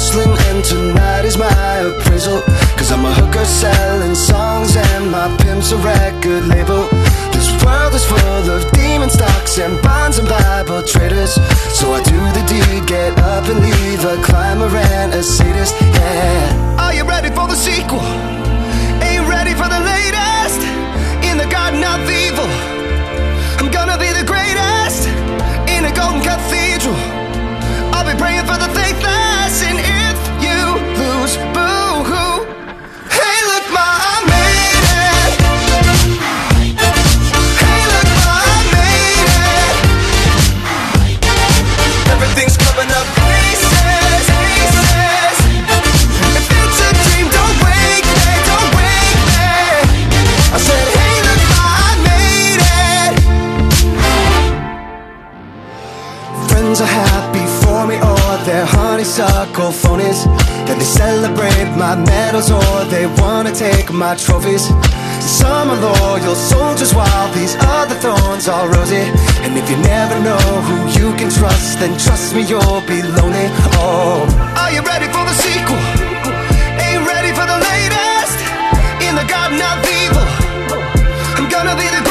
hustling and tonight is my appraisal. Cause I'm a hooker selling songs and my pimp's a record label. This world is full of demon stocks and bonds and Bible traders. So I do the deed, get up and leave a climber and a sadist, yeah. Are you ready for the sequel? Ain't ready for the latest? In the garden of evil, I'm gonna be the greatest. In a golden cathedral, I'll be praying for the faithless. And if you lose, boo-hoo. Hey, look, ma, I made it. Hey, look, ma, I made it. Everything's coming up places, places. If it's a dream, don't wake me, don't wake me. I said, hey, look, ma, I made it. Friends are happy for me, or they're honeysuckle phonies. That they celebrate my medals, or they wanna take my trophies. Some are loyal soldiers, while these other thorns are rosy. And if you never know who you can trust, then trust me, you'll be lonely. Oh, are you ready for the sequel? Ain't ready for the latest? In the garden of evil, I'm gonna be the